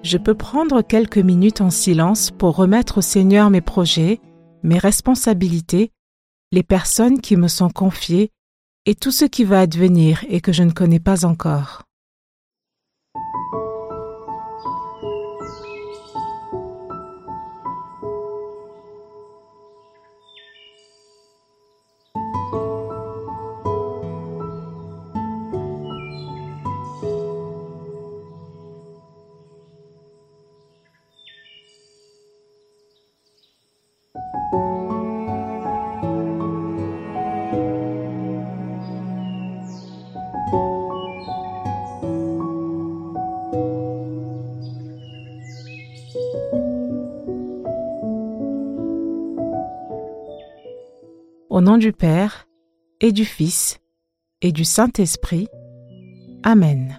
je peux prendre quelques minutes en silence pour remettre au Seigneur mes projets, mes responsabilités, les personnes qui me sont confiées et tout ce qui va advenir et que je ne connais pas encore. Au nom du Père, et du Fils, et du Saint-Esprit. Amen.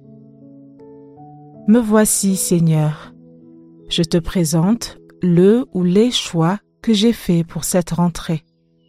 Me voici, Seigneur. Je te présente le ou les choix que j'ai faits pour cette rentrée.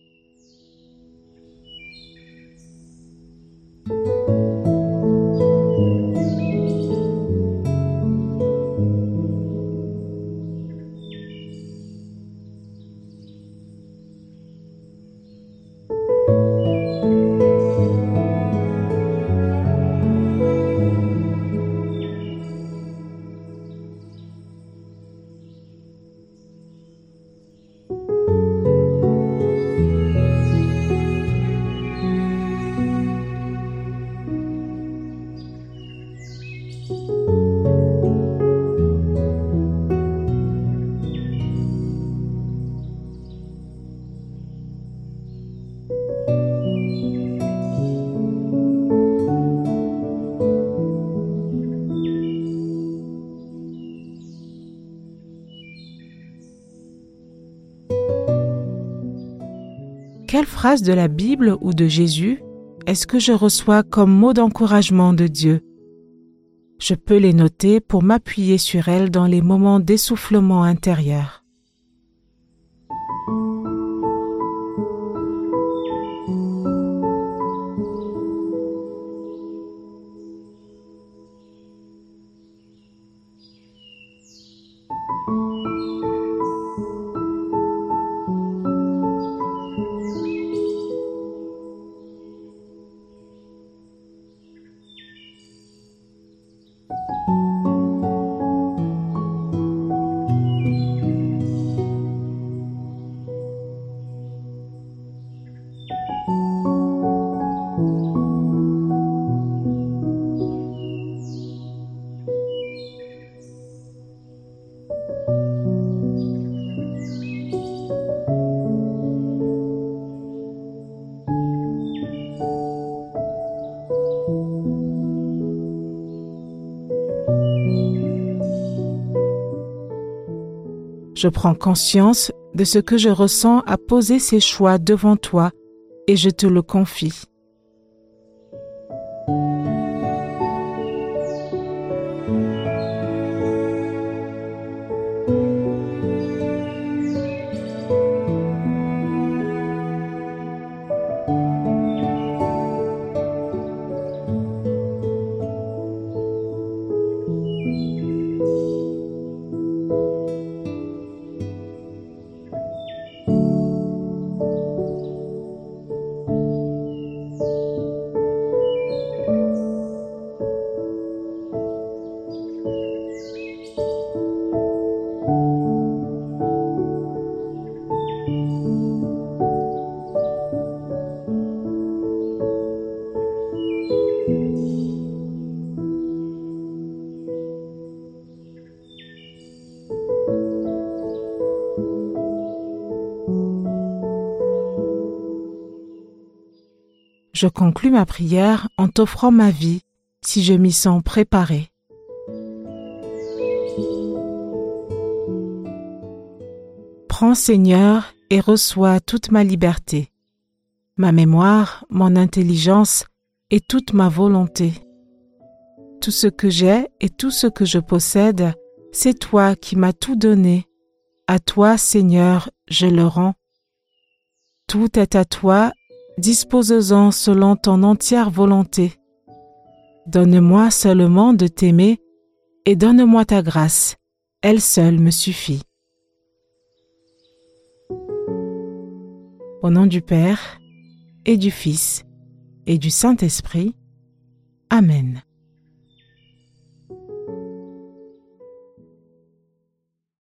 Quelle phrase de la Bible ou de Jésus est-ce que je reçois comme mot d'encouragement de Dieu? Je peux les noter pour m'appuyer sur elles dans les moments d'essoufflement intérieur. Je prends conscience de ce que je ressens à poser ces choix devant toi et je te le confie. Je conclus ma prière en t'offrant ma vie, si je m'y sens préparée. Prends, Seigneur, et reçois toute ma liberté, ma mémoire, mon intelligence et toute ma volonté. Tout ce que j'ai et tout ce que je possède, c'est toi qui m'as tout donné. À toi, Seigneur, je le rends. Tout est à toi. Dispose-en selon ton entière volonté. Donne-moi seulement de t'aimer et donne-moi ta grâce, elle seule me suffit. Au nom du Père, et du Fils, et du Saint-Esprit. Amen.